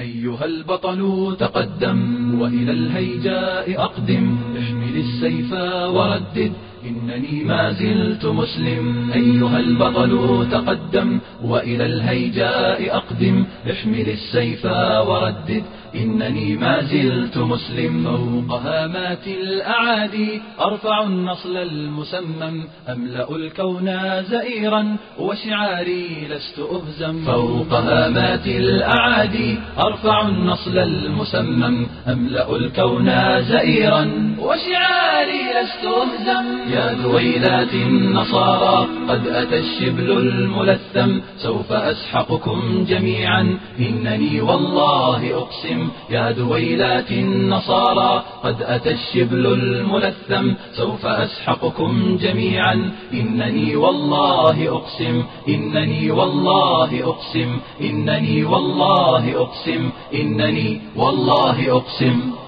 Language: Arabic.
أيها البطل تقدم وإلى الهيجاء أقدم، احمل السيف وردد إنني ما زلت مسلم. أيها البطل تقدم وإلى الهيجاء أقدم، احمل السيف وردد إنني ما زلت مسلم. فوق هامات الأعادي أرفع النصل المسمم، أملأ الكون زئيرا وشعاري لست أهزم. فوق هامات الأعادي أرفع النصل المسمم، أملأ الكون زئيرا وشعاري لست أهزم. يا دويلات النصارى قد أتى الشبل الملثم، سوف أسحقكم جميعا إنني والله أقسم. يا دويلات النصارى قد أتى الشبل الملثم، سوف أسحقكم جميعا إنني والله أقسم. إنني والله أقسم. إنني والله أقسم. إنني والله أقسم.